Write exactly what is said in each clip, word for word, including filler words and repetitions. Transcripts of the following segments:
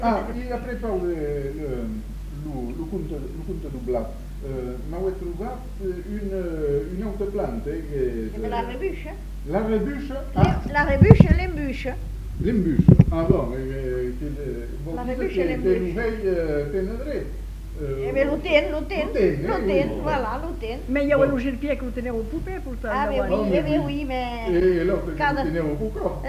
Ah, i après parle le le conte le conte doblat. Euh, m'avait trouvé une une autre plante che E la rebuscia? la rebuscia. Le- Ah, La rebuscia e l'embuscia. l'embuscia. Ah bon, eh, che bon, La dice rebuscia e che l'embuscia. te nouvelle tenedre. E beh, l'uten, l'uten, l'uten, l'uten, oui. voilà, l'uten. Mais il y a un autre pied que vous tenez au poupée pourtant. Ah, mais là-bas. oui, mais eh beh, oui. oui, mais... E l'altro che Cada- tenevo poco.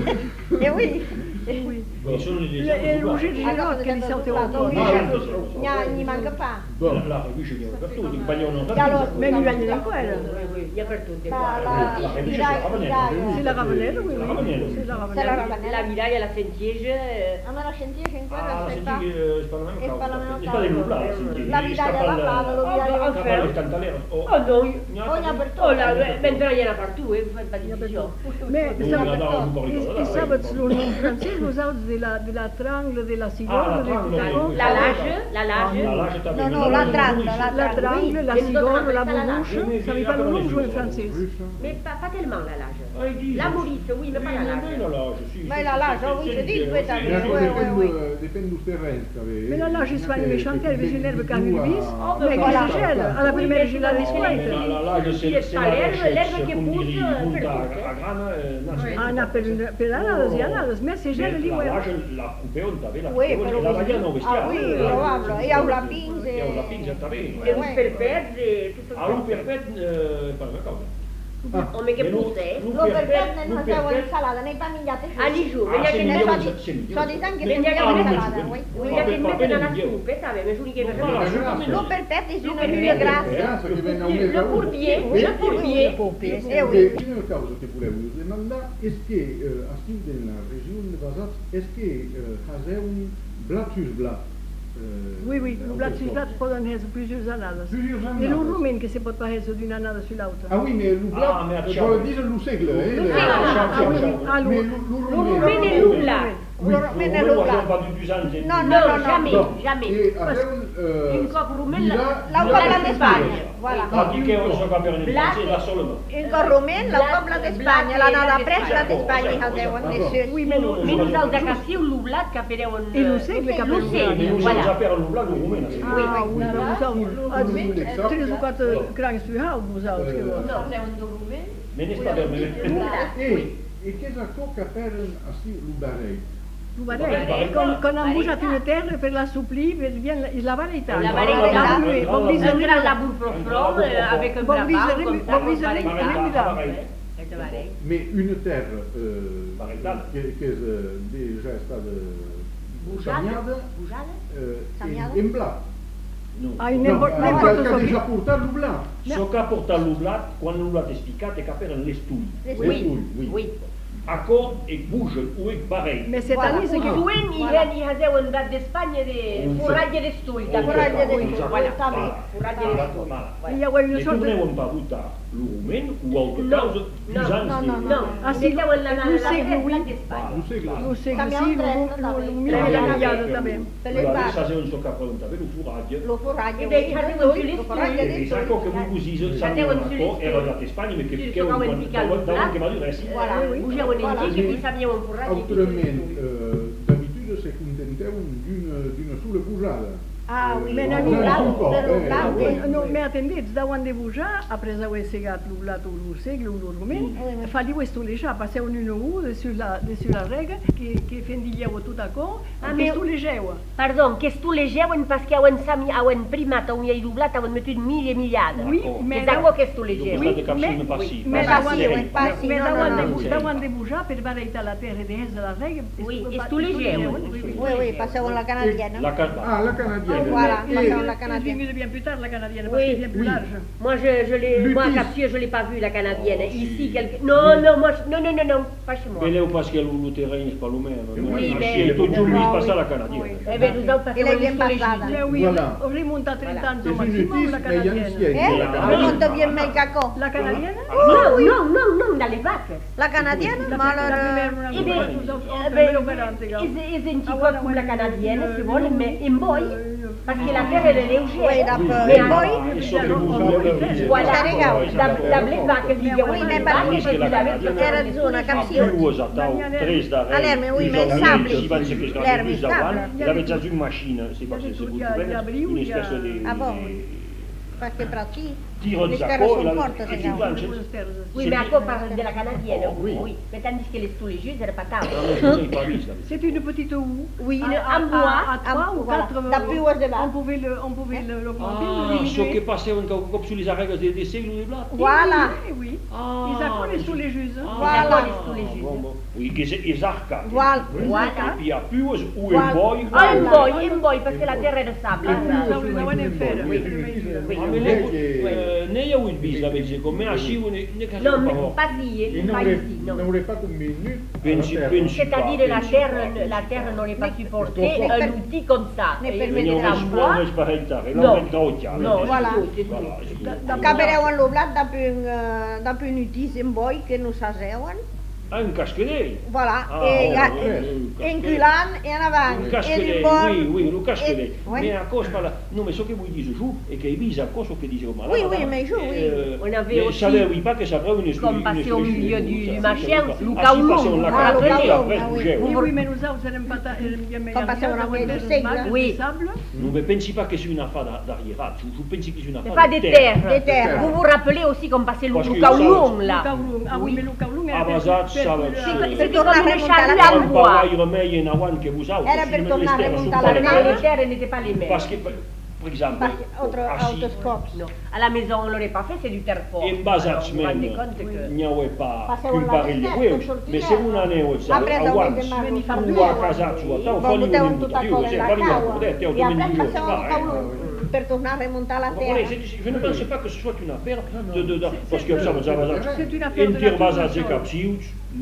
Eh oui. Oui. Ci sono le E l'uscire di Allora, ginocchio li salti la un po'. rebuscia, Ah, gna- gli manca pa. Bon. La revue, c'è per tutti, il baglione E allora, Mais lui gagne ancora. Il y a per tutti. La, qua. la, La rebuscia, viraia- la viraia. C'est la ravenelle, oui, La oui. ravenelle. C'est la C'est la ravenelle. ravenelle. La viraia, la sentiege, A me la sentiesce ancora, Ah, non la sai pa. senti che spalla E spalla meno non sta del nulla, caldo. senti. La viraia la plana, lo viraia la Capale il cantalero. oh no, Ogni apertura. oh la, mentre il y en a partout, eh, vous faites pas Il y a d'illusions. Mais Non, ça, non, non, non, et, non, et ça, non, votre non, nom français, vous avez de la, de la trangle, de la Ah, cigogne, la de trangle, tout oui. La lage, la lage. La lage t'avais No, une no, la lage, trangle, oui. la La trangle, la Mais nous autres, cigogne, la on appelle ça la boubouche, lage. ça ne pas le nom jouer en français. Mais pas, pas tellement la lage. Ah, ils disent. La Maurice, oui, mais pas la lage. La lage, sì. Ma la lage, oui, je dis, oui, t'as Sì, raison, sì, oui, sì. oui, oui. Dipende du terreno che avevi. Mais là, là, je soigne mes chantelles, mais je lève quand il il vise. Oh, Mais voilà. quand je gèle, à la première, je la laisse La fouette. lage, Sì, c'est è c'est la l'erba- rechette, l'erba che come pousse, dire, per punta tutte. a grana, eh, nasce. Ah, on appelle une pelada, il y en a, mais c'est gèle, Mais lì, la ouais. lage, la coupeon, t'avais la Oui, coupeon, però la così- vagliano ah, bestiale. oui, Eh, probabile. E a una pinza E a una e- pinza, t'avevi. Le Ouais. un perfetto e tutto A un perfetto, eh, pas una cosa. Oh, mais che Mais nous- pousse, eh? nous- Lo per perfetto, non nous facevo perfetto. l'insalata, nei panigliate Ah, lì giù, Ah, vedi c'est che ne migliore, so ne di- c'est migliore. so di tanti Mais- che ah, non non, salata, mais- oui. Vedi Va che bene, va mettono bene, la migliore. soupe, sai, ma giù che Non non fa la so. soupe, Lo mais- perfetto sono Lo più perfetto. grasse. Grazie che viene a un Le mese a uno. pourbier, Oui, le oui, pourbier. Eh Perché oui. una cosa che volevo domandare è che eh, a stil della regione de Vasat è che eh, ha un blatus blat. eh, Oui, oui, le en plat quelque sur sorte. plat, poden être plusieurs anades. Plusieurs Et anades. le roumain que se pot pas être d'une annade sur l'autre. Ah oui, mais le Ah, blat, mais à je Ciao. voulais dire le segle, eh, Le le- segle. Ah oui, oui, ah, mais le- le Le roumain et le blat. Oui. Loro- me ne Nous, lo moi, blat. j'ai pas du tout ça, j'ai- No, no, No, no, no. jamais, Bon, jamais. et avevo eh, Une coque roumaine, di là- la- La di copla là- d'Espagna, voilà. Tandis qu'on se va faire une Blat. française, là seulement. Il corrumen, la copla d'Espagna, la nada presso la d'Espagna che avevano messo. Oui, mais nous, Mais nous avons accassé un loublat qui a fait un... Et le segle che ha Lo preso segle, Mais nous, voilà. on va faire un blanc, nous, roumain, c'est- Ah, oui, mais vous avez Exact. tres ou quatre crancs sur hout, vous avez, que vous. No, c'est un roumain. Mais n'est-ce pas bien, mais- E, e che sa tocca per a stil lubarei? Vous voyez, quand, quand on bouge à une terre per la souplir, per bien la, la varietà. La varietà. Bon, Un bisogna grand labour profond euh, avec un Bon, brabant bisogna- comme bon, ça, bisogna- pareil. bisogna- Pareil. C'est pareil. Mais une terre euh, Varietà. che, che eh, déjà è stata Bougeade. sagnata Bougeade. eh, Sagnata? in, in blat. Non. Ah, in No, n'importe che n'importe ha cosa. già portato il blat. Ce qu'a portat l'oublat, quan l'oublat est picat, è che per l'estui. Oui, oui. oui. Accord et bouge, ou est pareil. Mais cette Voilà. année, c'est que... Soen i Voilà. i havia un dat d'Espanya de Un forratge d'estui. Un forratge també. d'estui, Voilà, està bé. forratge Voilà. d'estui. Voilà. Il y a une Et sorte de... torneu pas votar l'orument ou autre No, cause no, d'usance no, no, de- No, Ah, ah, sì, sì, la, la, la, un la segle, oui. d'Espanya. Un segle. Lo sé que Cambiamo sì, tre, lo sta bene. lo Tre, mille la miliardi també. Per le Allora, parti. ça c'est un so capron, t'avais le fourrage. Lo forraggio, E beh, oui, c'aveva lo più lo le forraggio E di mi sa stui. che voi così C'aveva sanno un un filet po', era di- da Spagna, ma che Sì, che un trovavo il da piccato da là. che maduresi. Voilà. Bugia un Voilà. antiche che sapeva un forratge di Autrement, euh, d'habitude, si contentavano d'une d'une sola posada. Ah oui, Mais per non, lo blat, un po', per lo eh, blat, eh, oui. No, mais attendeți, da unde buja, après avoir segat l'oublat ou le segle ou le roumain, Oui. fallait questo déjà passer un une ou sur la sur la règle qui qui fendigliava tout d'accord, Ah, mais mais- tout légeua. Pardon, que tu legeuen parce que auen sami auen primat un iei dublat auen metut mille miliarde. Oui, Mais mais d'accord que tu Donc, legeuen. ça, de capsule mais- ne passi. mais Passi, da Passi, serei. oui, passi. Mais no, da no, unde no. no. da unde buja per varietà la terra de la règle. Oui, e tu legeuen. Oui, oui. Oui, oui, passavo la canadienne. La calva. Ah, la canadienne. Voilà, Et- passavo et- la et canadienne. venu bien plus tard la canadienne parce Oui. qu'elle est bien plus Oui. large. Moi, je, je l'ai, moi, à Lutis. Capture, je l'ai pas vu, la canadienne. Oh, Ici, si. quelque... Non, non, moi, je- non, non, non, non, pas chez moi. Bene o parce que le terrain è pas le même. Oui, Ma mais- si, tutto giù Ah, mi passa oui. la canadienne. Eh ben, nous avons passé Et la un bien histoire passada. légitime. Eh oui, Voilà. on remonte à trente ans C'est au une maximum notice, la mais canadienne. ancienne. Eh? Ah, Remonta bien mai caco. La canadienne Non, non, non, non, dans les vaches. La canadienne, La ma la allora... prima Eh ben, una eh ben, is, is un petit peu comme la canadienne, si vuole, mais in boy. Parce que la terre elle est légère. Oui, dopo Mais il a- poi, E so che muso Voilà, Carregau. da, da bleva che vi Oui, mais pas anni plus. Era zona a capsione. più usato tres da Allora, oui, mais plus sable. si va se che sta L'erba plus da sable. one, il avait già une machine, c'est parce que c'est Il y a- beaucoup il y a bene, Briou, une il y a- espèce de Ah bon? Perché pratique. tiro Les de terres zappo, sont la fortes, e ces tu gars. vas Oui, mais encore parle de la canadienne. Oh, oui. Oui. Mais tandis que les stoulégeuses, elles pas tant. pas vista. C'est une petite houe. Oui, à, une à- en bois, à, à trois en- ou voilà. quatre. Da più o de là. On pouvait le, on pouvait le, l'augmenter, Ah, le so che diminuer. passavano comme sur les arrêts des segles ou des blattes. Voilà. Oui, oui. Ah, Ils accolent sous les juges. Voilà. les stoulégeuses. Bon, bon. Oui, che se esarca. Voilà. Voilà. E poi a più o Voilà. un boy. Ah, un boy, un boy, parce que la terre est de sable. Ah, hein. ça, on les a en faire. Oui. Oui. Ah, mais lei, ne io il bis la vece con me a scivo ne ne che Non, mais fa. pas ici, Il pas n'aurait ici, non. n'aurait pas convenu. Pensi, à la terre. pensi C'est-à-dire pas, la pensi terre, pas, la pensi terre n'aurait pas supporté Mais un per- outil comme ça. Mais Et per une vedere en la bois. Non, sparettare, No. non venga occhiale. No, Voilà. c'est tout, Voilà, c'est c'est tout. tout. Da- Cabereu en l'oblat dopo un, uh, dopo un utis in boi che non s'aseuen. Ah, un cascadei. Voilà. Ah, e oh, ga- oh, e- un e in cascadei. culan e in Un avanti. E cascadei, in bord. oui, oui, un cascadei. e- oui. Mais à cause par là, non, mais ce que vous dites jour, et que Ibiza, à cause que disait au malade. Oui, oui, mais jour, oui. On avait mais aussi- ça ne pas que ça ferait une Comme passer au milieu du- du machin, Ah, Luca si, passons Oulon. la Ah, carte, Luca et Oulon, après, ah oui. bougez. Oui, oui, mais nous avons n'aime pas ta- il y a meilleur Comme passer bien un d'avoir appel des de seigle. bagues Oui. de sable. Non, mais pensez pas que c'est une affaire d'arriérage, vous pensez que c'est une C'est affaire pas des terres. Des terres. Vous vous rappelez aussi qu'on passait le Parce que Lucaoulon Le là. Kaoulung. Ah oui, mais le Kaoulung Ah, était bah, ça, per- ça, per- ça, per- ça. C'était tornare comme a une remontare charrue la en Un bois. pareil remède en avant que vous avez. Era per sinon, tornare les a terres sont remontare pas la les Mais terre. mêmes. les terres n'étaient pas les mêmes. Parce que, par exemple, Perché altro assis, autoscopi. Non. À la maison, on l'aurait pas fait, c'est du terre fort. in base Alors, a vous vous rendez semaine, compte que... il n'y avait pas Passavo qu'une la pareille de testa, huevos, sortire. mais se una neo sa Après, a dopo once, che mi fanno tu a casa sua, ta Bon, fai un buttevo minuto, tutta io cosa se nella fai un cava. minuto, te E ho après domenica, passavo al eh. Kaoulung per tornare a remontare la Vous voyez, terre. c'est- je ne pense pas que ce soit une affaire de, de, de parce que ça, ça va C'est une affaire de intervasa nature. de capsius,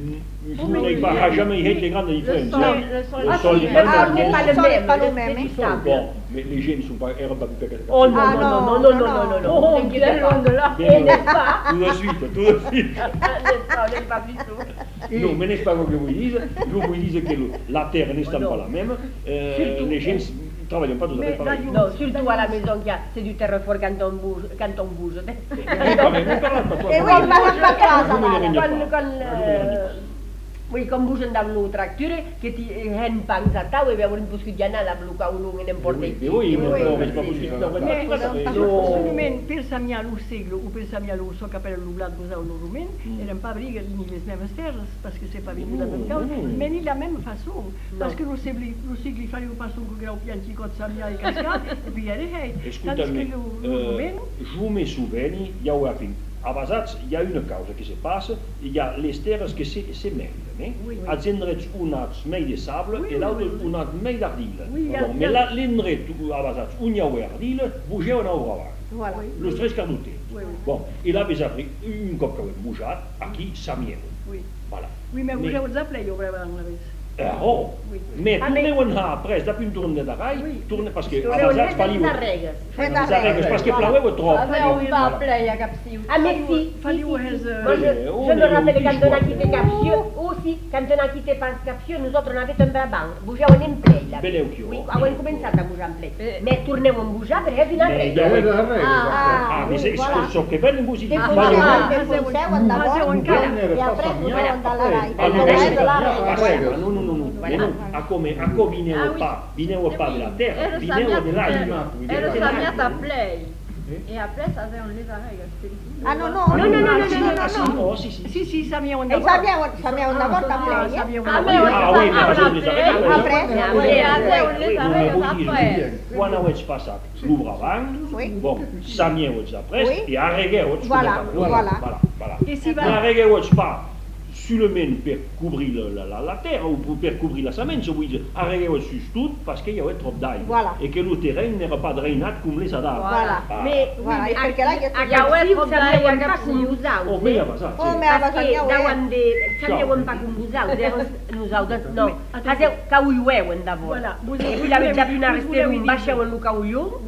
je mais n'ai oui. pas jamais eu de grandes différences. Non, Le le sol sol n'est n'est pas pas, le n'est même. pas Le le sol n'est même, pas le c'est même, du hein. sable. Bon, mais les gens ne sont pas, erano pas plus que Oh non, Ah, non, non, non, non, non, non, non, non, non, non. ne t'inquiète pas. de là. Et n'est-ce pas? Tout de suite, tout de suite. N'est-ce pas, n'est pas du tout. Non, mais n'est-ce pas ce que vous dites? Vous vous dites que le- la terre n'étant Non. pas la même, euh, Surtout. les gens ne travaillent pas tout à fait Mais pareil. là, Non, surtout à la maison, qu'il y a- c'est du terre fort quand on bouge. Quand on bouge. Mais quand même, ne parlez pas toi. E voi basta a casa. Come le Lara. regna Quand, fa? quand, euh, oui, quand bouge dans le tracteur, que tu hen panzata, oui, abbiamo un po' scudiana la bluca un lungo in importe. Oui, mais oui, mais non, mais c'est pas possible. Non, mais Mais pas tout à fait. absolutament, pensam ja al segle o pensam ja al so que per l'oblat posau no rumen, eren pas briga ni les mêmes terres, parce que c'est pas venu la même cause, Mm. mais ni la même façon, parce Non. que no segle, no segle fallait pas son que grau pianti cot samia e cascat, e puis era hey. Tandis que Écoutez-moi, le euh, rumen, je vous me souviens, il y a eu à Basats, il y a une cause qui se passe, il y a les terres qui se, se mêlent. Oui, oui. À Zendret, on a mei de sable Oui, et oui, l'autre, oui, oui. on a mei d'ardile. Oui, il y a- Bon, il y mais a- là, l'Endret, à Basats, on y a eu ardile, bouger on a eu avant. Voilà. Le stress cardouté. Oui, oui. Bon, il avait appris une copie de bougeat, à qui ça mienne. oui. Voilà. Oui, mais vous Mais- avez appelé au vraiment la vez. Eh, oh, Oui. mais Ah, tournez mais- on a après, depuis une tournée d'arraille, Oui. tournez parce que Parce à que on Basats, est fallait des arregues. Fai des da arrêts, regla. parce que Voilà. pleuait trop. on Voilà. play à Capsiou. Ah mais si, si, Fallait si, où si. est-ce, euh, Moi, je, Euh, on je me est rappelle au quand on a Bichon. quitté Capsiou, aussi, quand on a quitté Capsiou, nous autres on avait un Brabant, bougeaven en play là. Belle occhio. Oui, avevamo cominciato a bouger en play. Mais tourniamo in bouger per fino a Mais tre. il y a- Era la regla. Ah, Ah, mais c'est voilà. ce che belle musique. E Ma poi io- Ah, che conseguo andavo un cane. e après potevo andare alla Rai. Ah, non, Alla mais Rai c'est della pas- Rai. ah, non, non, non, non. Mais non, a come, a come vinevo pa, vinevo pa della terra, vinevo dell'aria. Ero Samiata Play. E après, ça faisait on les arrête. Ah no, no, Ah, no, no, no, no, no, no, no, Ah, sì, no. oh, sì, sì. Si, si, Samia on E sappiamo, sappiamo una volta a Play, eh? Samia on Ah, a mais on Ah, oui, mais les raison, les arrêts. Après, Oui, Et oui, après, on les Oui, arrête vous me après. dites, quan avete passat l'ouvre avant, Oui. bon, samievos après, Oui. et arreguevos. Voilà, voilà. Voilà, voilà. Et si Mais va, arreguevos pas seulement per couvrir la, la, la terre ou pour- per couvrir la semence, vull dir, arreguevos sus tout parce qu'il y avait trop d'aigua. Voilà. Et que le terrain n'era pas drainat comme les adaptes. Voilà. Ah. Mais, Voilà, oui, e perché là che a Ja, Capsiou ouais, sapevamo a pas Capsiou. come usare. Oh, mais aveva Oh, sì. mais Parce abbastanza, que da eh. quando sapevamo pas come usare, nosaltres no. Attention. Facevo cauiueuen d'abord. Voilà, vous E avez- poi l'aveva già vous più una voulez- restero vous in voulez- baixeu en lo cauiu. oui.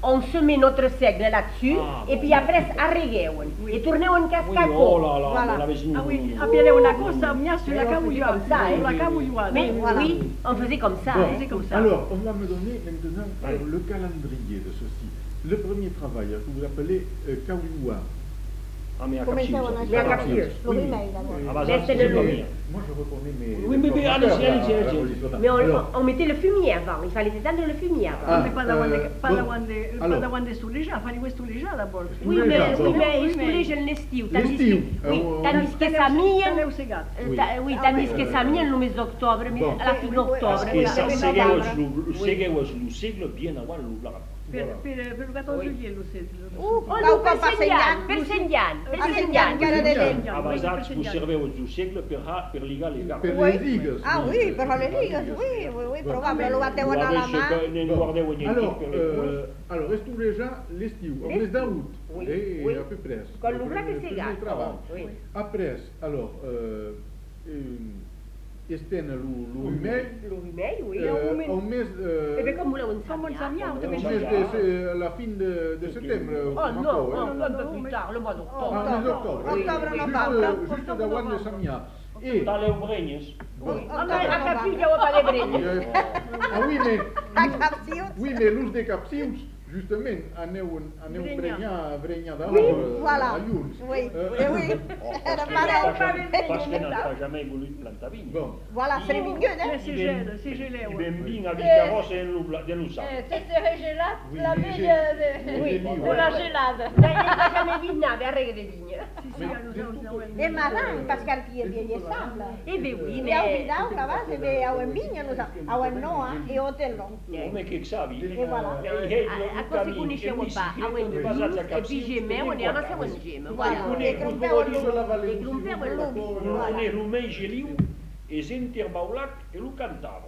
on se met notre seigle là-dessus, Ah, et puis après arregueuen, Oui. et tourneu en Oui, cascaco. oh là là, Voilà. la vecine. Ah oui, abbiamo una cosa mia sulla Mais on faisait cavugliuola, comme ça, hein. sulla cavugliuola. Mais Voilà. oui, on faisait comme ça. Bon, hein. c'est comme ça. alors, on va me donner maintenant euh, Allez. le calendrier de ceci. Le premier travail que vous appelez euh, Kawiwa. Ah, mais à Cominciamo Capsius. a Le nascere. Capsius. Lo rimane d'abord. Ah, bah, Mais ça, c'est c'est le pas nom. bien. Moi, je reconnais mes. Oui, mais- mais allez-y, formateurs, allez-y, là, allez-y. Rollis. Mais on, Alors, on mettait le fumier avant, il fallait éteindre le fumier avant. Ah, Mais pas davanti, eh, pas bon, davanti, pas allora. davanti sulle già, fare questo le già d'abord. Oui, Tous les mais, gens, oui, bon. mais Oui, tous mais- les jeunes l'estiu. Tandis L'estiu, que, oui, euh, tandis que Tane Samien, u segat. euh, ta- oui, tandis que Samien le mes d'octobre, mais Bon. à la fin d'octobre. Parce que oui, ça, oui. segueu el segueu el segle bien avant el blanc. Per, per, per il quattordici Oui. giugno lo sei. Uh, Oh, Cau no, pa per Senyan, per Senyan, per Ah, Senyan. Senyan, cara de Senyan. legno. Abasats vos serveu el segle per, ha- per ligar les garbes. Per Oui. les digues. Ah oui, per le digues, oui, oui, oui, probable, lo bateu a la mà. Bon. guardeu en Alors, per les euh, alors, est-ce déjà l'estiu, au L'estiu. mes d'août, Oui, et oui. à peu près. Con Le l'ouvrat premier- que c'est premier gars. travail. Oui. Après, alors, euh, euh, este l'humell, Le rumei, oui. euh, au mes, euh, Et bien comme vous l'avez Comme on s'en vient, au on mes devait de, ce- la fin de, de septembre. Oh comme non, encore, non, hein. un peu plus tard, le mois Ah, d'octobre. au mes d'octobre. oui. Octobre, Juste, novembre. euh, Juste d'avant de Samia. Et, Taleu bregnes. bon, Ah, mais à Capille, il n'y a pas de brègne. euh, ah oui, mais, A Capsius. oui, mais l'us de capsius, justement, aneu, aneu Vrenya. vrenya, vrenya d'or, Oui, euh, voilà. a Iuns. Oui, Euh, eh oui. Era pareil. Parce que n'ha jamais voulu plantar vignes. Bon, Voilà, c'est vingut, Eh, eh? si gela, si geleu. I ben vin a Vicarosa en l'Ubla- de l'Ussà. Eh, se sei gelat, Oui, la oui, veglia j'ai- de, j'ai de lu, la ouais. gelada. Il n'a jamais vu nave à règle de vigne. Si, si, Mais a nous de autres, tout- ouais. E marran, Pascal qui vieille sembla. Eh bien oui, E au mais... vidau que va, se ve au en vigna, no sa, au en noa e o tello. Come che savi? E voilà. A, a cosa conoscevo pas, a un gius, e puis gemeu, on est amassé un gemme. Voilà. E crompeu Iso la Valle E du crompeu Sud, el la lubi. cor- Voilà. Non è rumei geliu e senter baulac e lu cantava.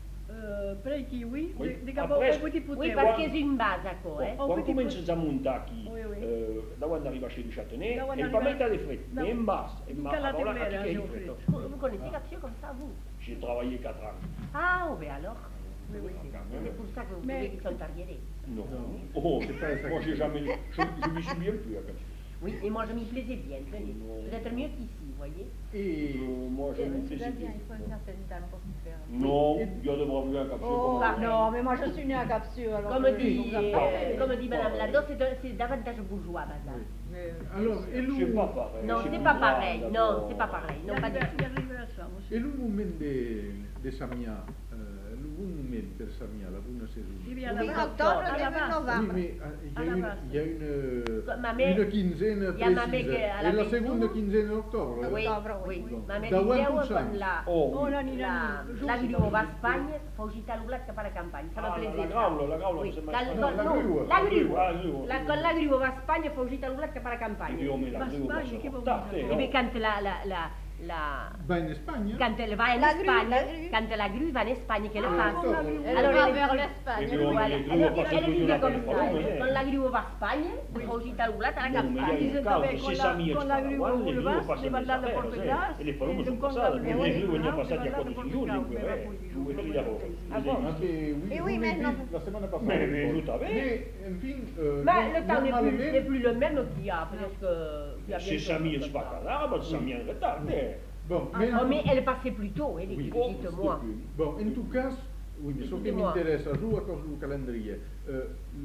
Euh, Prechi, oui. Oui. De, de cap Après, au petit poutet. Oui, parce que és une base, quoi, eh? Oh, Quan petit comences a muntar aquí, Oui, oui. eh, davant d'arribar chez du Châtenay, Davant il pas d'arribar- mettre de fred, Da- mais en bas, en Du bas, calat a baulac, de aquí blé, che là, è j'ai fred. Vous vous connaissez Capsule comme ça, vous? J'ai travaillé quatre ans. Ah, oh, ben alors. Oui, oui. C'est pour ça que vous Mais- voulez qu'ils sont arriérés. Non. Oh, C'est pas ça. moi j'ai jamais, je, je m'y souviens plus à Capsule. Oui, et moi je m'y plaisais bien, tenez. Peut-être mieux qu'ici, vous voyez. Et, Euh, moi je me faisais bien, plus. il faut un certain temps pour se faire. Non, il y a de braves gars à Capsule. Oh, comme moi. non, mais moi je suis née à Capsule, alors. Comme que- dit, donc, euh, comme dit Madame Lado, c'est un- c'est davantage bourgeois, Bazar. Mais, alors, et le, C'est pas pareil. Non, c'est pas pareil. Non, c'est pas pareil. Non, pas du tout. Il arriverà ça, aussi. et le moment de, de Samia, euh, le bon moment per Samia, la bonne saison. Il vient Oui, là-bas. octobre, À la début base. Oui, novembre. mais euh, il y À a la une, base. il y a une, euh, Ma mère- une quinzaine il y a ma mère précise. qui est à la Et la maison. seconde quinzaine d'octobre. Oui, Octobre, oui. oui. Ma mère Davant disait, tout oh, ça. con la... Oh, Oh, oui. la nina, La, giusto, la giusto. griuva a Spagna, fuggita all'ublat che fa la campagna, ça Ah, me la- plaisait. la graula, la graula, Oui, c'est ma- la, no, con- la no, griua. la La griuva. griua. La, con la griuva va a Spagna, fuggita all'ublat che fa la campagna. Io me la Ma devo Spagna, che portare, vuol E dire? beh, quand la, la, la, la, Va in Spagna. quand elle va en La grue, Espagne, la grue. quand la grue va en Espagne, qu'elle Ah, passe. con la grue. elle Alors, va elle- vers Et l'Espagne. puis, on Voilà. met les Elle, grues, elle, parce que elle tu disait la comme fais ça, pas, eh, mais- con la grue va a Spagna, fuggita all'ublat alla Non, mais campagna. il y a Disent une cause, avec, c'est con ça, la- mi con la grue Guarda, au le boulevard, gruo passa le ballare per de Portugal, e le fanno e sono con la passate, grue, le oui, grue no, sono passate a le ballare quattro de giorni, Portugal, eh, mais tu vuoi la dire, police. Ah bon, ah, mais oui, Eh vous oui, mais l'avez non. dit la semaine passée. Mais- mais tout à fait. Mais, enfin, euh, Mais non- le temps n'est plus, normalement- n'est plus le même qu'il y a, parce que... il y a Se bientôt Sami comme è ça. spaccato, Sami è in ritardo. eh. Bon, mais, Oh, mais elle passait plus tôt, elle Oui. dit, dites-moi. bon, en tout cas, oui, mais ce qui Dites-moi. m'intéresse à jour à cause du calendrier, euh,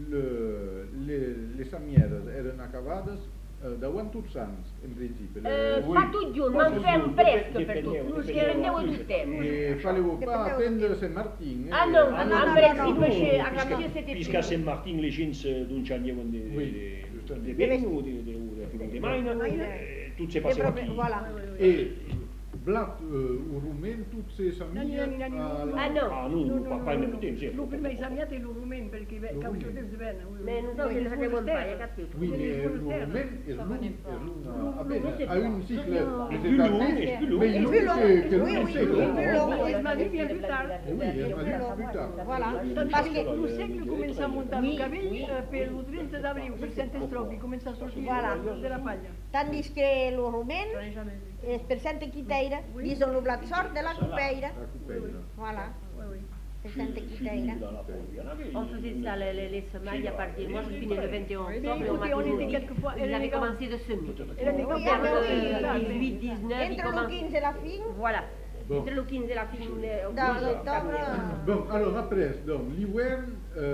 le, les, les samières erano acabades euh, davant tots sants, en principe. Le- Euh, Oui. Pas tout junt, Pas mais tout fem junt, presque depende- per tot. Nous depende- che rendevo depende- tout temps. Et fallait pas attendre Saint-Martin. Ah eh, non, ah, en non, non, principe, non. chez- a Puisque- Capsule, c'était Puisqu'à fini. Saint-Martin, les gens non c'avevano di Oui, giustamente. di beni o di di di di maina, eh, tutti si Et passavano proprio- qui. Voilà. Et Blat euh, ou Roumain, toutes ces Non, familles. non, non, non, à non. la- Ah non. Ah, non, No, no, papà no, ne no. poteva, sì. Lu prima esaminate il rumen perché Lo capito rumen. che bene. Mais nous avons fait le pas, il y a Capsule. Oui, Oui, mais il faut le le faire. Roumain est Ça long, venait est pas. long à peine, Non, c'est à pas. une cycle Non. des Et plus long, états, et plus long. mais Et long plus long, que, que oui, le oui, siècle. oui, plus long. Et il m'a dit bien plus tard. Eh oui, elle m'a dit Plus plus tard. Voilà. Parce Parce que que, lo segle comincia a montare Oui, un cabello oui. eh, per il trenta d'abril, per cento strofi, comincia a sortire Voilà. della paglia. tandis que lo rumen, Non è jamais vu. es per Santa Quiteira, Oui. dison lo blat sort de la cupeira. La coupeille. Voilà. Oui, oui. sessanta Si chitaira. dans la peau, il y en avait. On faisait ça, les, les, les semailles à partir. Moi, je finis le vingt et un Mais octobre, et au écoutez, on était maternité, quelquefois- ils elle avaient est quand- commencé de semer. Elle avait Oui, commencé ah, à oui, faire oui. dix-huit, dix-neuf, ils Entre le commencent. quinze et la fin, Voilà. Bon. Entre le quinze et la fin euh, dans octobre, l'octobre, Bon, alors après, donc, l'hivern...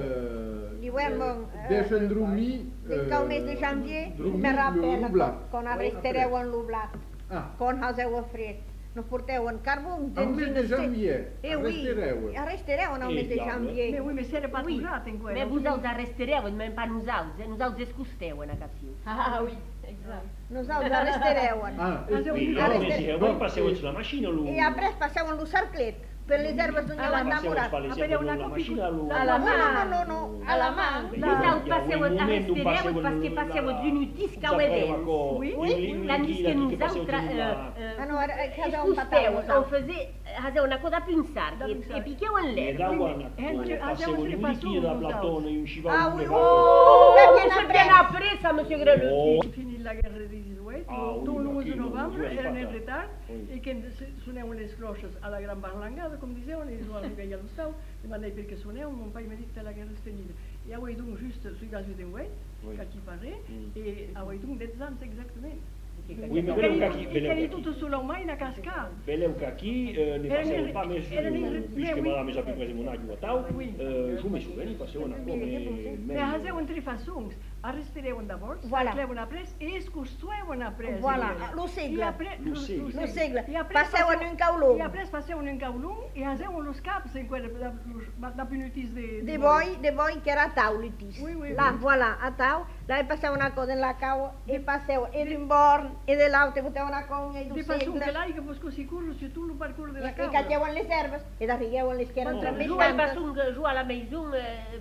Euh, l'hivern, bon, Deixa eh, en dormir... fins al mes de janvier, dormir me lo rappel, nublat. quan arrestereu en l'oblat, Ah, quan haseu a fred, nos porteu en carbó, al mes de janvier, Eh oui, arrestereu. arrestereu en el Eh, mes de diable. janvier. Mais oui, mais c'est pas Oui, toujours en quoi. mais vous autres arrestereu, même pas nous autres. Nous autres escusteu en acació. Ah oui, exact. Nosaltres arrestereu. Ah, Ah, e- Oui, Ah, no, sì. mais si voi passeu sulla macchina, lo... I après passeu en lo cerclet, per les herbes d'on Ah, heu passeu enamorat. per les Après, herbes on a de la compris macchina, lo... la- No, mà. no, no, no, a la mà. Nous autres passeu arrestereu parce que passeu d'inutis cauedents. Oui, Oui, tandis que nous autres Ah no, era- eh, caseu un escusteu, patau. on nosaltres. faisait, haseu una cosa a pensar, Da e, pensar. e piqueu en E l'herbe. da Oui, guarda, oui. Eh, passeu abbiamo un sempre liquide da passato, Platone, usciva Ah, un oui, de- Oh, Ben vous bien êtes après. bien après ça, monsieur Grelutti. Fini la guerra de dix-huit, Ah, oui, tot l'onze de aquí no, novembre, no, no, eren no, en no. retard, Oui. i que soneu les cloches a la gran barlangada, com diseuen, i jo arribei a l'hostal, i van dir perquè soneu, mon pai m'ha dit que la guerra es tenia. I avui donc just, sui gas de huit, Oui. que aquí parlé, Mm. i avui donc dez anys exactament. Oui, mais beleu qu'aquí, I que beleu era qu'aquí. tot sulla mai a cascar. Beleu qu'aquí, eh, ne Era passeu nel- pas més, era nel- puisque mais oui. madame s'ha pres un aigua tau, Oui. eh, jo me souviens, passeu una cosa, Me haseuen tres façons. Arrestereuen d'abord, Voilà. cleuen après, i es costueuen après. Voilà, lo segle. I après, Lo segle. Lo segle. I après Passeu en un caulon. I après passeuen en caulon i haseuen los caps en quella da pinutis de... De boi, de boi que era a tau, litis. Oui, oui, Là, oui. voilà, a tau. Là passeu una cosa en la cau, e passeu e d'un born, e de l'altre boteu una conga, e De do façon que segle. l'aigua vos cosi curro sur tout le parcours de la E cabra. cateuen les herbes, e d'arrigueuen les que eren Oh, també Jo vaig tantes. passar un jo a la maison, eh,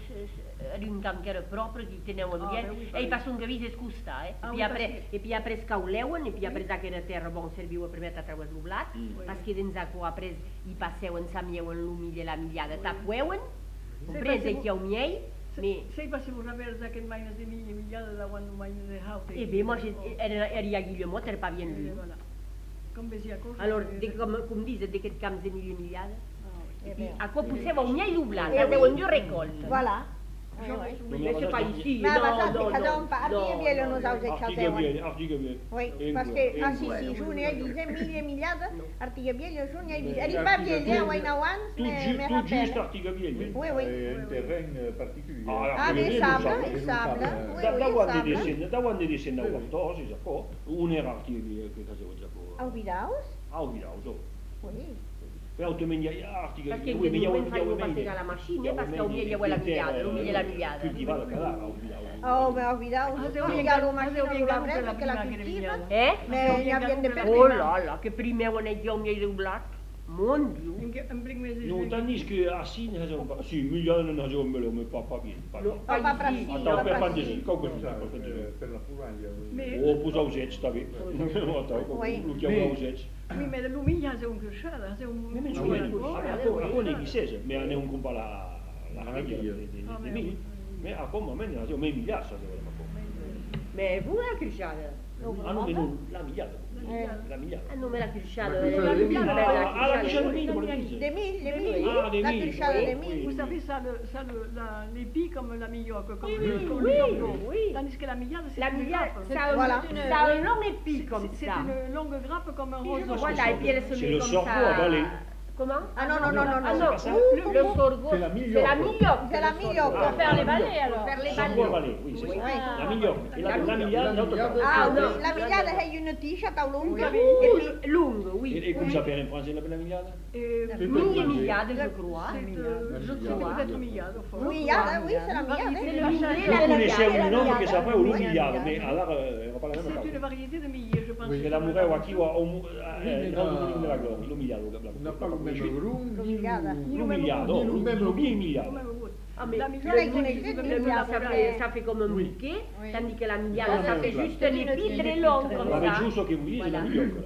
era un camp que era propre, que teneu Ah, ambient, ben oui, e hi oui. passa un gavís escustar, eh? Ah, I oui, après, perquè- i puis après es cauleuen, i puis après d'aquella terra bon serviu a permetre a treure's l'oblat, Mm. parce que dins aquò après hi passeuen, s'amieu en l'humil i la millada, tapueuen, comprens, perquè i que ho miei, me... Sei passeu revers d'aquest maines de milla, millada de quan maines de haute. E bé, moi, j'ai- era, era a Guillemot, era pas bien lui. Voilà. Com vesia coses. Alors, de, com, com dices, d'aquest camps de milla i millada, E i bé. aquò poseu un miei l'oblat, Eh, la oui. deuen jo recolta. Voilà. Jo, Eh, Oui, mais c'est pas ici, Ma non, basat non, de caseu non, un pa, non, artiga bielo non, nos aus de Artiga caseuen. bien, artiga bien. Oui, En parce quoi, que, en ah si, quoi. si, juny, ell dice mille millada, artiga bielo, juny, ell dice, Mais ell va artiga bien, bien, ouais, nawans, Tout, mais, ju- mais tout juste rappelle. artiga bien. Oui, oui. È un terreno particolare. Ah, Ah, Artiga des bien, sables, lo des sables. sables, oui, Da, oui, da des quando sables. descende, da quando descende a Guartò, si sacò, un era artiga bien che faceva già Au Vidaus? Ah, ho virato. Oui. Però tu mi hai artiga Perché bien, in oui, quel mi momento hai facevo passare la macchina, perché ho meglio quella migliata, non meglio la migliata. Coltivare la calara, ho virato. Oh, mais au Vidaus, Haseu si bien ja lo haseu machina bien lo la gato per la breve, che la prima che cultiva, veniva. Eh? mais n'hi havien de Oh Oh perdre. là là, che primeuen e io miei l'oblat. Mon Dieu. In che- in prim mes de Non juillet. tandis che a Sin faceva un sì, milione non faceva un bello, ma pa pa bien. Pa No, bien. Oh, pa pas prassi, ici. Attends, pa per prassi. fantasia, qualcosa Non da so, per eh, fantasia. per la furaglia. Mais- O pus ausets, sta bé. Attends, Oui. lo chiamo ausets. Oui, mais de l'humil haseu un creixada, haseu un... Mais mais un tu vois, raccord, a haseu a un con creixada. i sese, mais on un compa la la rabbia de de Ah, de mais mil. oui. Mais a com men ha me migliaia sa deve ma com. Mais vous, la cruciada? Ah no, mais non, la migliaia. Eh. La migliaia. Ah non, mais la cruciada... La cruciada la de mille. bella Ah, la cruciada. cruciada de mille, vuol dire. De mille, de mille, Ah, de la mille, cruciada oui, de oui. mille. Vous savez, ça, le, ça le, la, l'épi comme la millioque, comme Oui, le, oui, comme oui, le jambon. oui. Tandis que la millade, c'est La une migliaia, grappe. ça a, Voilà. une, ça a un long épi comme C'est ça. une longue grappe comme un roseau. Voilà, et puis elle se C'est met le comme sorgho ça. à balai. Comment? Ah non, non, non, non, Ah non. non, pas ça. le, le sorgho, C'est la c'est migliocque. la migliocque. C'est la le sorgho. migliocque. Ah, Pour faire les balais alors. Faire les Sorgho a balais. balai, oui, c'est Oui. ça. La migliaia. E la la migliaia, La l'altro migliaia- capo. Ah, Ah, no. oui, la millada è una tiscia taulunga. Oui. E puis, Lungo, E, oui. e come sapere in francese la migliaia? Et, Mille millade, je crois. c'est, euh, je millade. crois peut-être millade, au fond. millada, oui, c'est la millada. C'est le millade, Je la connaissais millade. un nome che sapeva un Oui. migliaia, mais alors era pas la même C'est chose. une variété de millet, je pense. Che la mureo a chi o mais il ramo non. della gloria, l'umiliato. On n'a pas le même grum, ni L'umiliada. le- L'umiliato, Ni le même lo bien goût. umiliato. Comme un autre. Ah, mais La le millade, la c'est connaissez, quelque chose de le Le plus millade, ça labouré. fait, ça fait comme un Oui. bouquet, Oui. tandis que la millade, Voilà, ça fait voilà. juste un épi très long comme Ma è ça. giusto che voi dite la Voilà. migliocca.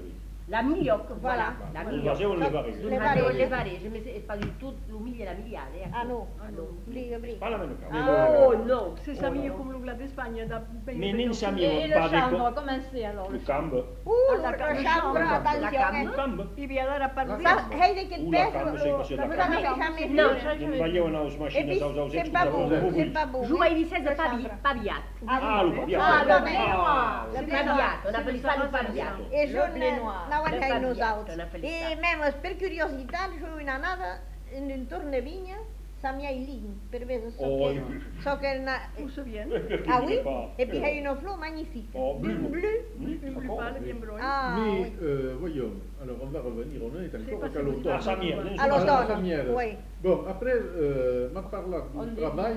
La milioc, voilà. Voilà. La Le milioc. facevo le barese. Non Le facevo barese. le barese, ma c'est pas du tout l'umile e la miliale. eh. Ah no, Ah no. briga, briga. Pas la même cas. Oh no! Se sabia come lo d'Espagne da Mais non Et, sappiamo et le pas chambre, de comment c'est alors le le cambe. Uh, la la cam- chambre, la attention, cam- eh. Le cambe. I via andare a parlare. Sa, hei de quel Ou la pes, cam, sei cos'è la lo cam. jamais, jamais No, vu. Non vogliamo una Et macchina puis, sausa c'est pas beau, c'est pas beau. Giù ai Vicese Le Pavi- chambre. Paviat. Ah, lo paviato. Ah, lo Paviat. Le Paviat, on appelle ça le Paviat. Paviat. Et je Le blé noir. n'au Le encara paviat, nosaltres. on appelle Et ça. même, per curiositat, jo una anada in entorn de vinya, sa mia ilin, per veure, so Oh, que, so que na, Où se vient? ah oui, et puis il y a une fleur magnifique, Oh, bleu. une bleue. Oui, Une plus d'accord. pâle, bien brune. Ah Mais, oui, euh, voyons, alors on va revenir, on est C'est encore pas qu'à si vous l'automne. Ah, sa mère. à Ah, la l'automne, samière. oui. Bon, après, euh, m'a parlé On du dit- travail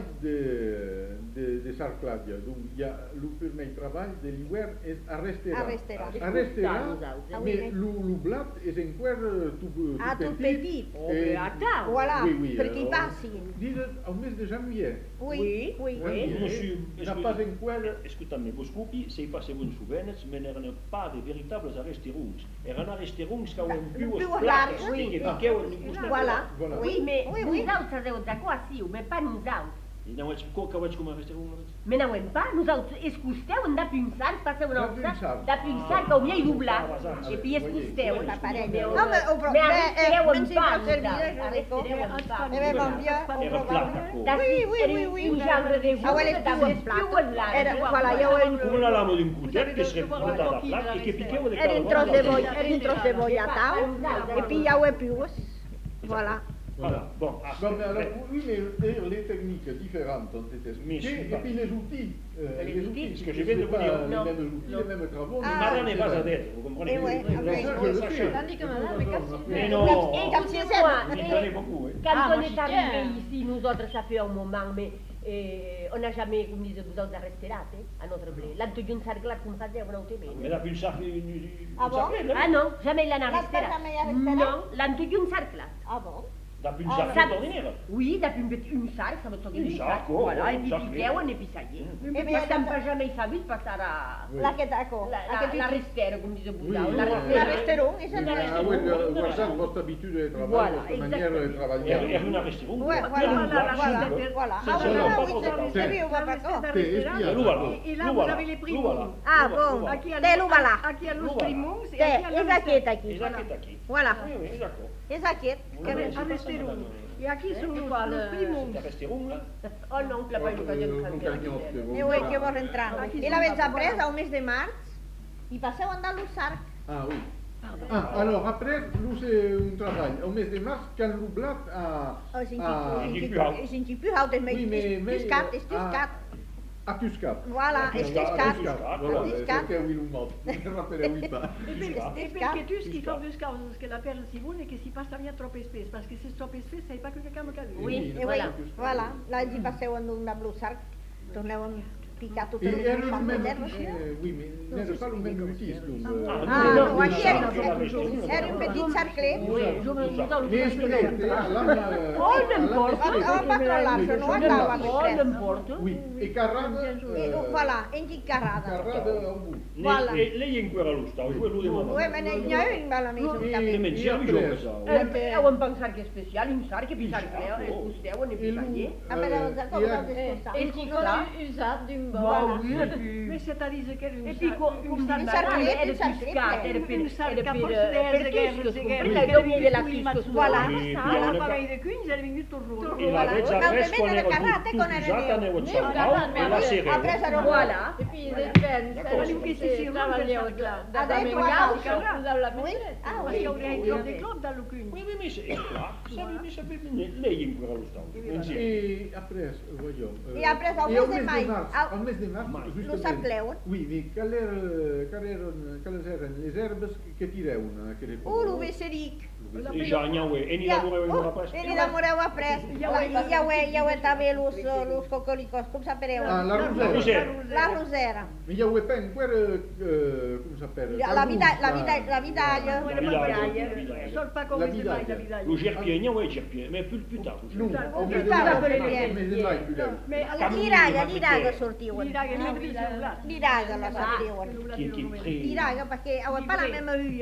de, de, de Sarcladia. Donc, il y a le premier travail de l'hiver est à rester À rester là. À rester là, Ah oui, mais oui. le, le blat est encore euh, tout, tout Ah, tout petit. Oh, Et- mais attends. Voilà, Oui, oui, perché alors, passi. Dis-le au mois de janvier. Oui, Oui, oui. oui. Monsieur, n'a pas encore... Ascoltami, vos scopi, sei passevano su Venez, ma n'erano pas de véritables arrestirungs. Erano arrestirungs che avevano più Più splates, larghi, che ah. picchiavano in busca. Voilà. Voilà. Oui, mais Oui, nous oui. autres, ça c'est d'accord, si, mais pas nous autres. E non vaig, co, que vaig com arrestirung? Mais non, pas, nous autres, escusteu, on a pensat, passeu una Da altra, pensar. da pensat que hauria doblat, Ah, et puis escusteu. Oui, pareil. Mais, Non, mais au pro- mais mais, arrestereu euh, en même si pas, vous serviez, nous je autres, arrestereu en pas. Eh ben, bon Dieu, on Era va plata, voir. co. Oui, oui, oui, oui. Un genre de Ah, ouais, les jour, più d'avais en più plata. en là. Era, voilà, io ho in Come la lamo di un cutet che si è buttata da plat e che picchiava de Era un tros de boia, era un tros de boia tau, e puis ja ho è più. Voilà. Voilà, bon. Ah, Bon, mais alors, eh, oui, mais euh, les techniques différentes ont été Mais expliquées, je- et puis les outils, euh, Les les outils, outils, ce que je viens de vous c'est dire. pas Non, les mêmes outils, non. les mêmes travaux. Ah. mais Madame c'est n'est pas vrai. adepte, vous comprenez? Eh ouais, Oui, ah oui, oui. Ça, oui, je le ça, sais. Tandis que madame est Mais captivée. non. Et quand c'est ça, Il connaît beaucoup, oui. Quand Ah, on moi, est j'y arrivé tiens. ici, nous autres, ça fait un moment, mais eh, on n'a jamais, comme disait vous autres, arresté là, eh, à notre blé. L'an tu un cercle comme ça, on a été Mais bien. la plus sarclée, une Ah bon? Ah non, jamais l'an arresté pas là. jamais arresté là? Non, l'an tu un cercle. Ah bon? la plus Ah, sarclée ça- ordinaire. Oui, depuis une petite- une salle, ça me toque Une une salle, salle. oh, Voilà, oh, et puis une salle, piqueu, oui. on est puis ça y est. Eh Mais bien, ça ne pas jamais sa vie, parce que la... Oui. La che d'accord. La, La la, che la tu restère, comme disait Oui, Bouddha. oui, La oui. La restère. resteront, et ça Oui, la ah resteront. oui, le- voilà, votre habitude de travail, Voilà, votre manière de exactement. travailler. Era, era una arrestirung. Ouais, Voilà, voilà, la- voilà, la- voilà. C'est Ah, ça, voilà, là, oui, pas c'est pour c'est lui, on va pas Reste quoi. d'arrêter T'es là. espiat. L'uvala. Et là, vous avez les prix L'uvala. bons. Ah, bon. Aquí a Te l'uvala. Aquí a los L'uvala. primos et Te, aquí a és la aquest Et aquí. là, qui est aquí. Voilà, Oui, oui, d'accord. és aquest. Voilà. Que- c'est pas ça, arresteront. madame. Et aquí sont los, quoi, los le- primos. C'est arrestirung, là. Oh non, tu l'as pas eu l'occasion de Euh, prendre. un cagnotte, bon, Eh oui, voilà. que vos entrant. Aquí I són l'avez pas- après, voilà. au mes de març, i passeu a andar l'Ussarc. Ah oui. Ah, alors après, nous c'est un travail. Au mois de mars, quand le blat a... Oh, és un a- xic- Dic és plus haut. un xic- és un xic plus haut, és Oui, mais... més mais, tuscat, és a- tuscat. A Tuscat. Voilà, és A tuscat. Voilà, Tuscat. c'était oui ou non. Je me rappelais pas. E per, Tuscat. e perché tu ski fa due cause che la perle si vuole che si passa via troppo spesso, perché se troppo spesso sai pas que quelqu'un me calme. Oui. Eh oui, Voilà. voilà. Là, hi passeu a andar l'Ussarc, torneu a picar tot Et el elle l'Ussarc même, d'herba, sí? euh, oui, mais n'est pas le même outil, donc, euh, Ah, Ah, non, no, non, aquí non, era, non, non, era un petit cerclet. Oui, je me dis dans le mais espérate, là, là, Oh, n'importe. On va controlar-se, no andava Oh, més res. n'importe. Oui, et Carrade, I, euh, voilà, enquincarrada. Carrade au bout. Voilà. Lei, lei è in quella lusta, voi lo devo Oui, mais n'hi ha un mal a mi, I- també. Men i ci après, arrivo questa. Eh, Heu un pensar que especial, un sar que pisar creu, Oh. escusteu, on est et puis ça nous, y est. Ah, mais euh, là, et com a- ho descomptat? Et Et qui qui ça? usat d'un Bon, bon. oui, et puis... Mais c'est-à-dire qu'elle Et puis, com, com salle dic, sarclet, era un sarclet piscat, ple. era per, Une salle era que a per, force eh, de per guerre, cuscos, de comprende? guerre, Il doni de la de cuscos. Voilà. Oui, Ah, piano, la ne pareil de cune, ils avaient mis tout E rouge. la Voilà. vecchia Una fresco almeno nero le carrate tutto con il usata nero. nero Nero, ciao carrate, e la mais sera. Après, ça remonte. Voilà. Et puis ils étaient D'accord. Voglio che si si rompe travailler il au sarclat. dans la Avec même toi, gare, Carrate. vous avez la Oui. maîtresse. Ah Parce oui. qu'il y aurait un job des clubs dans le cune. Oui, oui, mais c'est qua, sapevi, sapevi, lei è in quella lusta. Insieme. Et après, voyons. euh, Et après, au et mes au de mes mai, mars, au- au mes de mars, Mai. justement. Lo sarcleu. Oui, mais quelles eren, quelles eren, quelles eren les herbes que tireuen a aquell Uh, lo vesseric. E già andiamo, e ni Ja, lavoro in una uh, pasta. e li demoreu après. I ja ho, ja ho també los, los cocoricos, com sapereu? Ah, la Rosera. rosera. La rosera. Mais il y a pas encore, euh, comment ça s'appelle? La, la, vida, la, vida, la vidaglia. La vidaglia. Sol pas comme La les vidaglia. mailles, la vidaglia. Lo gerpier, andiamo ai gerpier, mais plus, plus tard. Non, au mes de Plus tard, mars, après, au mes de mai, plus là. Mais L'iraga, l'iraga sortiuen. l'Irak est même plus là. L'iraga la sapereuen. Qui, qui est très... L'iraga, perquè ho pas la même ulla.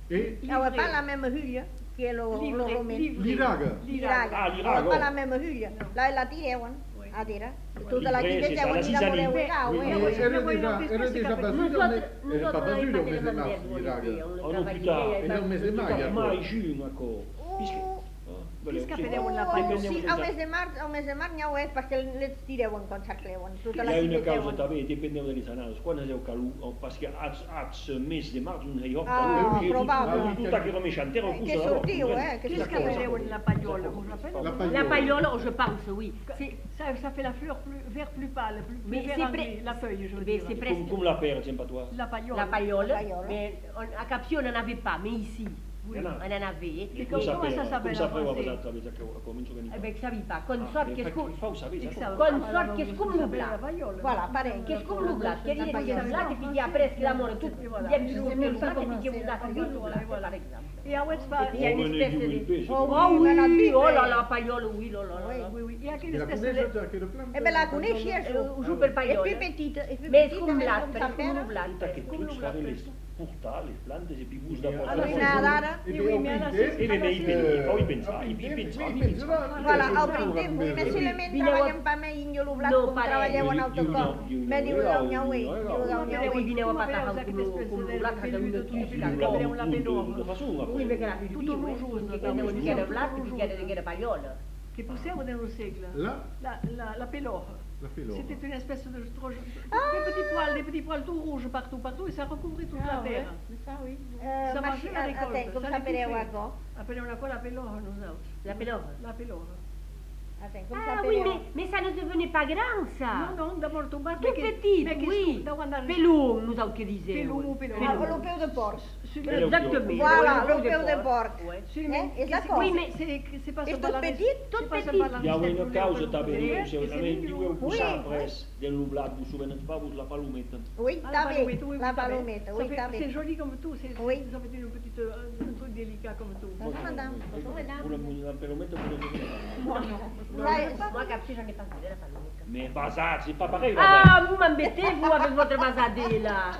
Et Ah ouais, pas la même hulla que lo, lo romen. l'Iraga. L'Iraga. Ah, l'Iraga, Pas oh. la même hulla. La la tirewan. Oui. A tira. Oui. Tota la L'Ivrea, que c'est ça, vedevo la in cisanie. la Oui, ah, mais ouais. oui. elle est Mais déjà, oui, elle est déjà non, basée, Nous mais autres, nous elle n'est pas autres, basée on dans n'est mes pas mars, des l'Iraga. Oh non, plus tard. E non mese mai, Mai, ecco. giugno, ecco. Puisque- Oh, ah, beh, Qu'est-ce qu'a sì. fait des una oh, Depende sì, del al sa- mese de març, al mese de març n'hi ha és perquè les tireuen quan s'arcleuen. Tota Hi la ha que una causa vedeuen. també, dependeu de les anades. Quan és el calor, perquè als, als mes de març no hi ha Ah, calor. I probable. Tot, tot aquell remeixant, era Que sortiu, eh? Que Qu'est-ce sortiu. qu'a fait la paillole, vous vous rappelez? La La paillole. paillole, je pense, oui. C'est- Ça, ça fait la fleur plus, vert plus pâle, plus, plus Mais vert c'est anglais, près- la feuille, je veux mais dire. c'est près- Com, com la per, exemple, toi. La paillole. La paillole, La paillole. mais on- à Capsion, on n'en avait pas, mais ici, Oui. Il y en a. on en avait. Et Et, comment ça sapeva, s'appelle com en sapeva français? basat, sapete che comincio che eh ben, que ça vit pas. Con Ah, sort mais que fa- es com... fa, ho sapete, Et que ça. ça- Con ah, sort la- que es com ça nublat. s'appelle la paillole. Voilà, pareil. Che es com nublat, che dire che è nublat, e ti apres che l'amore tu Et voilà. viens du Je sais nublat, même pas e comment ti c'est, nublat, la e paillole, nublat, voilà. par exemple. Et à Ouest, pas- Il y a une Oh, espèce mais de... du U L P, Oh, Oh oui, la oui, Bible. oh là là, paillole, oui, là là Oui, là. oui, oui. Il y a qu'une E la espèce coneixo de... già che lo planta? Eh ben la coneixi, Eh, això. Giù per És paillole. più petita, és più Mais és petita, com més blat, com però és com sapera. nublat. Tutta che tu fare le portare, le plante, e più gusta Allora, per Allora, d'ara, E Eh beh, oui, ho mais à la vinto, saison- E beh, i eh, poi pensare, i eh, pensare, i i pensare. Voilà, pensare. al printemps, oui, mais si le men Vineu a- treballen pa me inyo lo blat, No, com pare. treballeu en Diu- autocom. diu- Me diu diu- la diu- unya ui, diu- diu diu- la E unya poi ui. vineu a Come patare vedete con queste con spese nublat, del che abbiamo periodo tutti di la fila, cosa. abbiamo la pelore. De façon, Oui, mais che la più Tutto più, un eh, giorno, che da un non giorno, era blat, tutto un che era giorno. che era pagliola. Che poussiamo nello segla. Là, La, la, la pelore. la pelore. C'était une espèce de trop- des petits poils, des petits poils tout rouges partout, partout, et ça recouvrait toute la terre. Ça, oui. Eh, Ça ma marchait la récolte, atent, com ça sapereu l'étouffait. això? Appelons-la quoi la pelore, nous autres? La pelore. La pelore. Atent, com Ah oui, sapereu? mais, mais ça ne devenait pas grand, ça. Non, non, d'abord tout bas. Tout petit, oui. Pelum, nous autres que disions. Pelum, pelum. Ah, el peu de porc. Exactement. Voilà, le el peu de porc. Ouais. Eh, és d'acord. Oui, mais c'est c'est pas És seulement tot la- petit, tot c'est pas petit. seulement la Hi ha recette una pour causa les també, pelures, diu, et c'est segurament mignon. diu Oui. usar pres del nublat, vous souvenez pas, vous la palometa. Oui, Ah, està la bé, palometa, oui, la oui, ça fait- palometa, ça oui, fait- està C'est bé. joli comme tout, c'est Oui. ça fait une petite, euh, un truc délicat comme tout. Bonjour, madame. Bonjour, madame. Vous la palometa, vous la Moi, non. Ça, Moi, Capsi, j'en ai pas vu de la palometa. Mais bazar, c'est pas pareil. bazar. Ah, vous m'embêtez, vous, avec votre bazadé, là.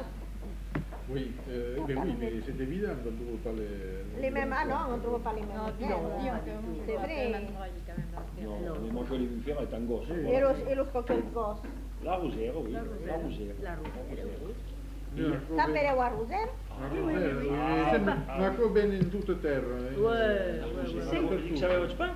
Oui, euh, eh ben oui, mais c'est évident qu'on ne trouve pas les... les mêmes, ah non, on ne trouve pas les mêmes. Non, Eh, non, voilà. non, C'est vrai. Non, mais moi je l'ai vu faire étant gosse. Et los, et los coquelicos. La rosera, oui. La rosera. La rosera, oui. Sapereu a roser? Ma come bene in tutta terra. eh. Ouais, Sì, Dappertutto. savete pas?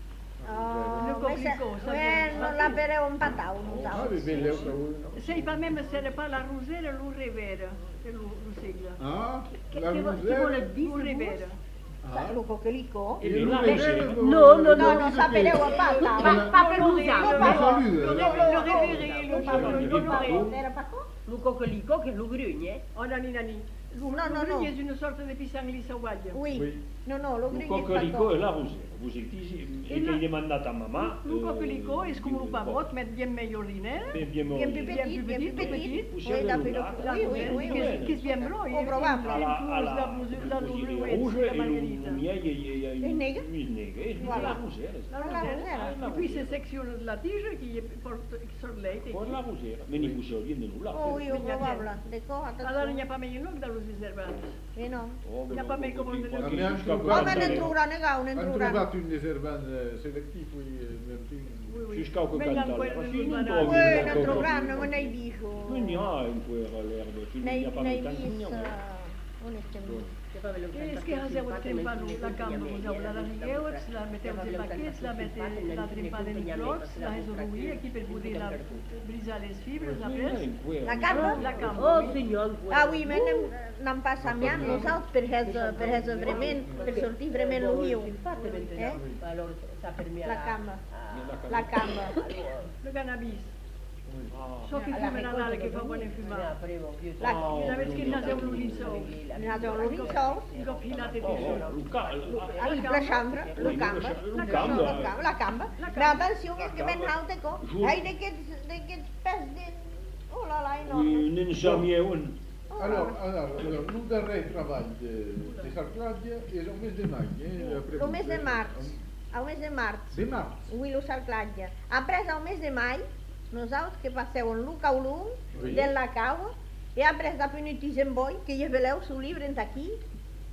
Oh, Le mais coquelicot, ça- ça ouais, vient de non l'apereu en patau, Ah, nosaltres. ben, belle, oh, C'est pas même, ce n'est pas la rosera, l'urevera, c'est le segla. Ah, Che, la che, vo- che rosera. vuole dire? L'urevera. Ah, Lo coquelicò? e E non la è rosera. vero, No, no, No, no, sapereu a patau. Pa, pa per usare. No, Ma pa- saluda. Le révéré, Lo pa- le lo pa- l'honoré. Era pa co? Lo coccolico, che lo grugne. Oh, nani, nani. No, no, no. C'est une sorte de pisanglis sauvage. Oui. Oui. No, no, lo Un grigli coccolico e la rosera. Vous êtes ici, E e che la- gli è mandata a mamma. Un coquelicot est comme un pavot, mais bien meilleur ordinaire. Ben, bien Bien plus mort. petit, bien plus petit, petit. Vous Oui, savez, la le plus- plat, La oui, oui, rosera, oui, qui est- oui. qui est bien blanc, il Oh, probable. alla, alla, la la blouette, rouge la e margherita. il miei e Il negro? il negro e Voilà. la rosera. La La rosera. rosera. Et puis c'est section de la tige qui est porte qui sort de l'aide. Poi la rosera, me ne puse rien de nulla. Oh, oui, oh, probable. D'accord, Alors il n'y attention. a pas meilleur nom dans les réservages. Eh no. Il n'y a pas meilleur comme le Ma mi anche Oh, Guarda, ma ne eh. troveranno, ne Hanno troveranno. trovato un riservante selettivo nel team. Oui, oui. Jusqu'à che Mais il y a canta quel- alla le fine non banane. trovi Oui, una ne cosa. troveranno, ma nei dico. Quindi ha in quella l'erba, quindi Nei, ha fatto nei tanto vis, niente. onestamente. Est-ce que Hazer would trempa lu la cambă, vous la righeoți, la meteau des paquets, la mettez la trempa des blocs, la résolouie, qui peut bouder la brisa les fibres, la Quindi presse. in quella. La camba? La cambă. Oh, signor. Ah oui, mais n'en n'en passa miam nosaltres per esa, per esa vrement, per sortir vrement lo hiu. Eh? Allora, sta per me La camba. Ah, La camba. Le cannabis. Ah. So che fume Natale che fa buone fumare. La- Il aveți che naseu l'unisou. Ne avem l'unisol, Il a filate Oh, di oh, Luca, ah, la chambra, la camba. La La camba. camba, la camba. Ma atenció que és que ben haute co. Ai, d'aquests, d'aquests pes de... Oh la la, enorme. Oui, non jamais un. Oh, Alors, alors, alors, le dernier travail de, de Sarcladia est au mes de mai. Eh, après Lo mes de vous- març, al mes de març. De mars. Oui, lo sarclatge. Après, al mes de mai, nosaltres que passeu en Luca Ulum, Oui. de la caua, e après, dopo un tisemboy, que ja veleu su llibre en aquí,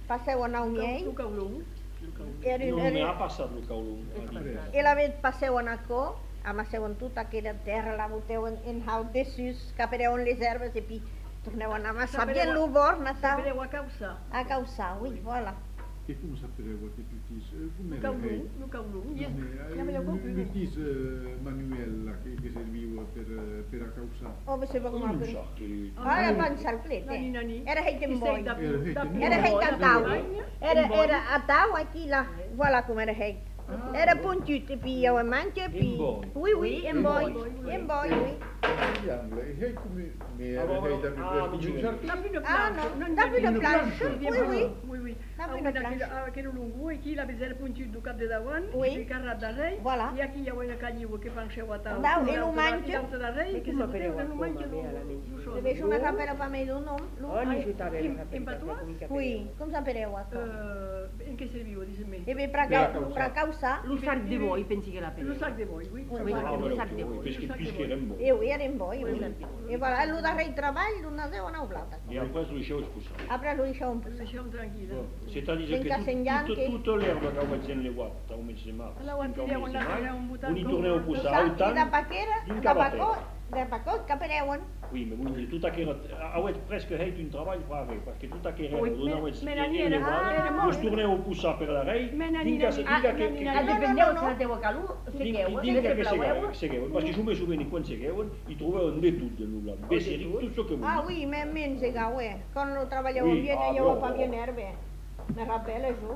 passeu a nou miei, Lu caulung. era, Non mi ha era, passato il caulun. e la vet passeu a Nacó, amasseu en tota aquella terra, la boteu en, en haut dessus, capereu en les herbes i puis torneu a amassar bien lo bord, Natal, Sapereu a causa. a causar, oui, voilà. E come sapere che tu dici? Come Lu caulung, lu caulung. Yes. Ja, maar jou komt u. L'utis manuel che, che serviva per, per a causare. Oh, we se Non vão lo abrir. so. che- Olha, pança al plet, Nani, nani. Era rei de boi. Da Era rei da de Era rei de tau. Era, Era era a tau aqui lá. Voilà como era rei. Era pontut, e puis eu a mancha, e puis... boi. Oui, oui, em boi. Em boi, oui. Triangolo, e sei come mi Ah, era ma- rei da ah, per mi ci cominciare. N'a plus de Ah, planche. non, n'a plus de planche. Oui, oui. Oui, oui. N'a plus Ah, de oui, planche. daquele- aquele lungu, aqui la bezerra pontut do cap de davant, Oui. e carrat da rei. Voilà. E aqui hi ha una calliu que panxeu a tau. Dau, e I lo l'altra- manca. i l'altra da rei, que se boteu, e lo manca do... Je veig una rapera per mi d'un nom. Ogni giutare In- la in patois? Oui, com sapereu a co. Eh, in che servivo, dice me? E ve pra, Per cau, pra causar, Lo sac de boi, pensi che la Lo sac de boi, oui. Oui, oui. Ah, lo voilà, sac ok, de oui, boi. perché Lo sac de puisqu'era un bon. eu era em boi, oui. E voilà, lo da rei treball, lo naseu a nou blata. Et après, je l'ai poussé. Après, lo deixeu un Lo deixem tranquil. C'est-à-dire Senza que segnal tout- che- toute toute l'herbe che ho messo nelle guatte, ho messo in mare. Allora, quanti dia una cosa, un buttato Oni torneu a posar Saps, al i de tant. paquera, d'un de cabatet. bacó, de bacó, capereuen. Oui, mais vull dir, tot aquell... Heu presque fet un treball fare, perquè tot aquell Ui, herba, me- donau els me en n'anira, les era guattes, molt. vos torneu a posar per la rei, Me n'anira, dinga me- dinga ah, que... n'anira, que- A no, dependeu no, si no. la teva calu, segueu, Dinga se que segueuen, plaueu. segueuen, perquè jo me souveni quan segueuen i trobaven de tot de nul·la, besseric, tot això que Ah, vull. oui, men menys de gaue. Quan lo treballeu Oui, bien, ah, jo bo, ho fa bo. bien herbe. Me rappelle, jo.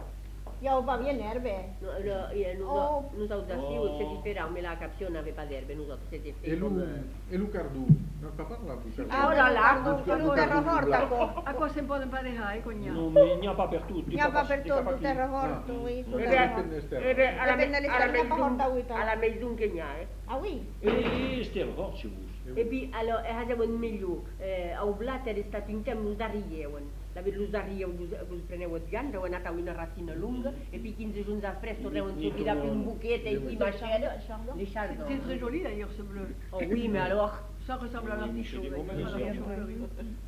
Jo ho fa bien herbe. No, no, eh, nous, Oh. nous autres aussi, Oh. c'est différent, mais la caption n'avait pas d'herbe, nous autres, c'était fait E comme... lui, euh, e lui Cardù, non sta parlando di Cardù. Ah, Oh là là, lo lo terra forta, co. A cosa si può imparare, cognato? Non, mais il n'y a pas per tutti. N'hi ha pa per tot, lo terra forta, oui, lo Eh terra beh, forta. esterno. Eh beh, alla, Depende me- dall'esterno, alla pas porta maison, uita. alla maison che n'hi ha, eh. Ah, oui. E stel fort, si vos. E puis, alors, eh, avevano meglio, eh, au blat era stato in tempo, lo arrivavano. La lo arrivavano, lo prendevano di gamba, avevano nata una razzina lunga, e poi quindici giorni après, tornavano Ni- su ni da tornavano. un buchetto e poi macera, les C'est chardons. très joli d'ailleurs ce bleu. Oh oui, mais alors... Ça ressemble à l'artichaut. Oui, mais c'est d'ailleurs, bon, à mais c'est l'artichaut bon. fleuri.